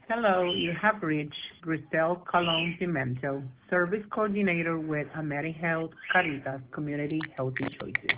Hello, you have reached Grisel Colon Pimento, Service Coordinator with AmeriHealth Caritas Community Healthy Choices.